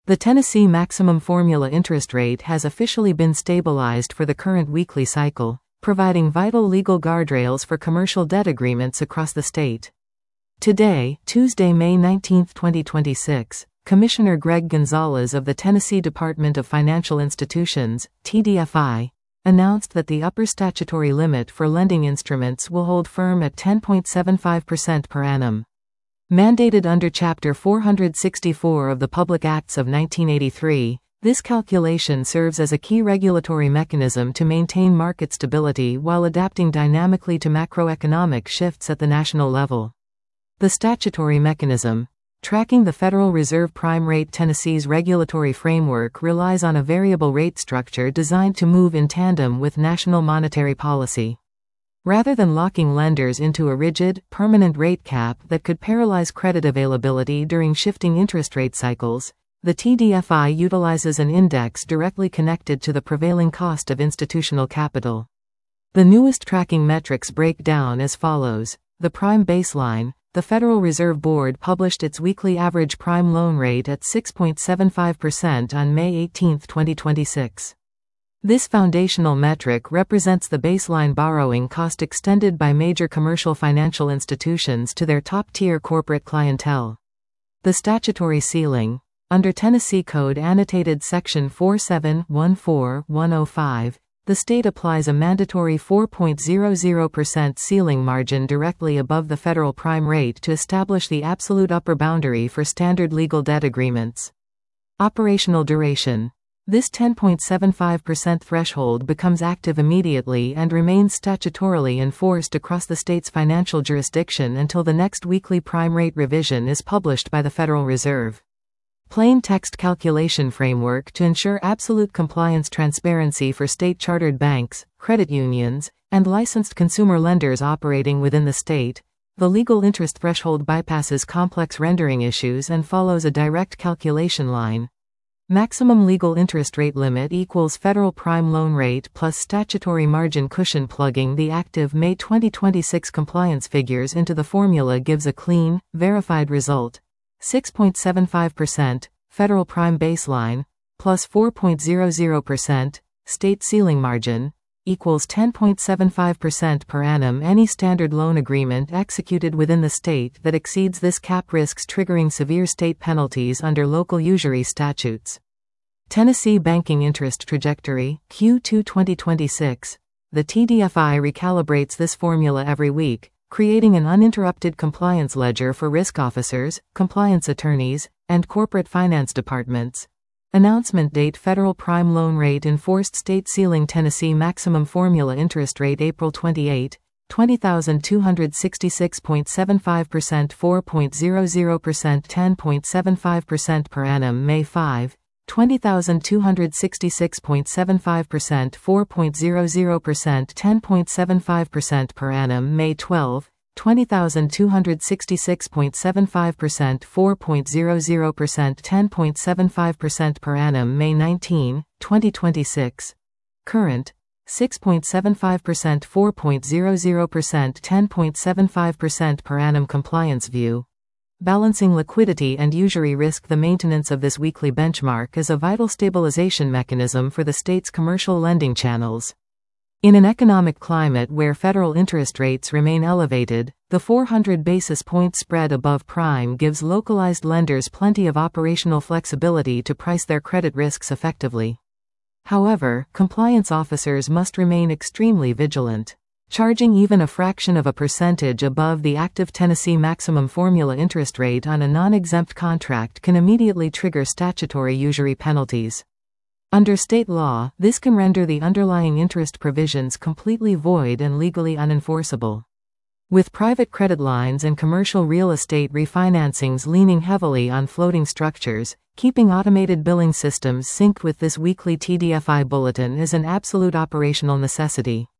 The Tennessee maximum formula interest rate has officially been stabilized for the current weekly cycle, providing vital legal guardrails for commercial debt agreements across the state. Today, Tuesday, May 19, 2026, Commissioner Greg Gonzalez of the Tennessee Department of Financial Institutions, TDFI, announced that the upper statutory limit for lending instruments will hold firm at 10.75% per annum. Mandated under Chapter 464 of the Public Acts of 1983, this calculation serves as a key regulatory mechanism to maintain market stability while adapting dynamically to macroeconomic shifts at the national level. The statutory mechanism, tracking the Federal Reserve prime rate. Tennessee's regulatory framework relies on a variable rate structure designed to move in tandem with national monetary policy. Rather than locking lenders into a rigid, permanent rate cap that could paralyze credit availability during shifting interest rate cycles, the TDFI utilizes an index directly connected to the prevailing cost of institutional capital. The newest tracking metrics break down as follows. The prime baseline. The Federal Reserve Board published its weekly average prime loan rate at 6.75% on May 18, 2026. This foundational metric represents the baseline borrowing cost extended by major commercial financial institutions to their top-tier corporate clientele. The statutory ceiling. Under Tennessee Code Annotated Section 4714105, the state applies a mandatory 4.00% ceiling margin directly above the federal prime rate to establish the absolute upper boundary for standard legal debt agreements. Operational duration. This 10.75% threshold becomes active immediately and remains statutorily enforced across the state's financial jurisdiction until the next weekly prime rate revision is published by the Federal Reserve. Plain text calculation framework to ensure absolute compliance. Transparency for state-chartered banks, credit unions, and licensed consumer lenders operating within the state. The legal interest threshold bypasses complex rendering issues and follows a direct calculation line. Maximum legal interest rate limit equals federal prime loan rate plus statutory margin cushion. Plugging the active May 2026 compliance figures into the formula gives a clean, verified result. 6.75%, federal prime baseline, plus 4.00%, state ceiling margin, equals 10.75% per annum. Any standard loan agreement executed within the state that exceeds this cap risks triggering severe state penalties under local usury statutes. Tennessee banking interest trajectory, Q2 2026. The TDFI recalibrates this formula every week, creating an uninterrupted compliance ledger for risk officers, compliance attorneys, and corporate finance departments. Announcement date. Federal prime loan rate enforced state ceiling. Tennessee maximum formula interest rate April 28, 20,266.75%, 4.00%, 10.75% per annum. May 5, 20,266.75%, 4.00%, 10.75% per annum. May 12, 20,266.75%, 4.00%, 10.75% per annum. May 19, 2026. Current. 6.75%, 4.00%, 10.75% per annum. Compliance view. Balancing liquidity and usury risk. The maintenance of this weekly benchmark is a vital stabilization mechanism for the state's commercial lending channels. In an economic climate where federal interest rates remain elevated, the 400 basis point spread above prime gives localized lenders plenty of operational flexibility to price their credit risks effectively. However, compliance officers must remain extremely vigilant. Charging even a fraction of a percentage above the active Tennessee maximum formula interest rate on a non-exempt contract can immediately trigger statutory usury penalties. Under state law, this can render the underlying interest provisions completely void and legally unenforceable. With private credit lines and commercial real estate refinancings leaning heavily on floating structures, keeping automated billing systems synced with this weekly TDFI bulletin is an absolute operational necessity.